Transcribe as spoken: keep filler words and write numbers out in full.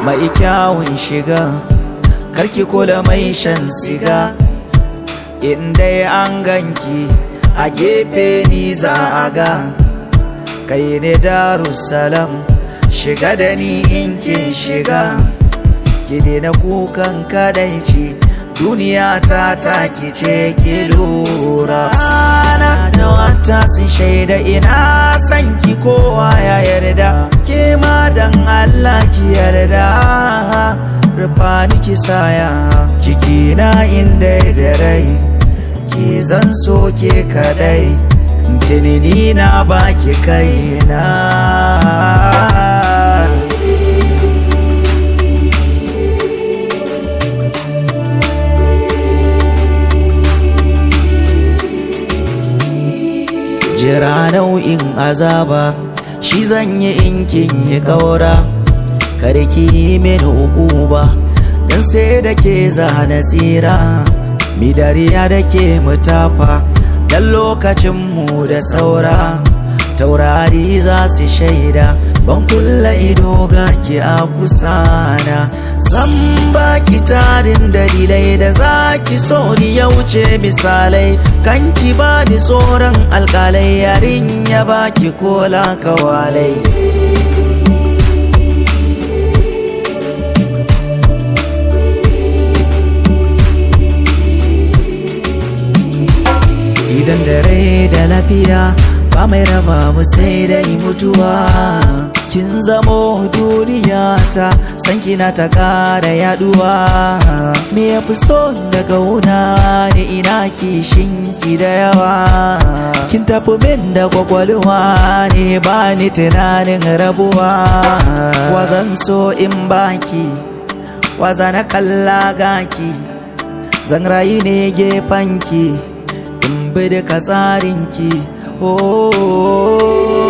mai kyawun shiga, karki kula mai shan siga. Inda an ganki a gefe ni za a ga, kai ne Darussalam, shiga da ni in kin shiga. Ki daina kukan kadaici, duniya ta taki ce ki lura. Ana da wata sun shaida ina san ki, kowa ya yarda, ke ma dan Allah ki yarda. Rufa ni ki saya jikina inda da rai, ki zan so ke kadai, tunani na baki kaina. Jira nau'in azaba shi zan yi in kin yi kaura, kada ki yi mini ukuba, dan sai da ke zana tsira. Mi dariya da ke mutafa, dan lokacin mu da saura. Taurari za su shaida, ban kulla ido ga ki a kusana. Zan baki tarin dalilai da za ki so ni ya wuce misalai, kan ki ba ni tsoron alƙalai, yarin ya baki kola kawalai. Idan da rai da lafiya ba mai raba mu sai dai mutuwa. Kin zamo duniya ta, san kina ta kara yaduwa. Me ya fi so daga wuna ne, ina kishin ki da yawa. Kin tafi min da kwakwalwa ne, ba ni tunanin rabuwa. Wazan so in baki, waza na kalla gaki, zan rayu ne gefanki, in bi duka tsarinki. Oh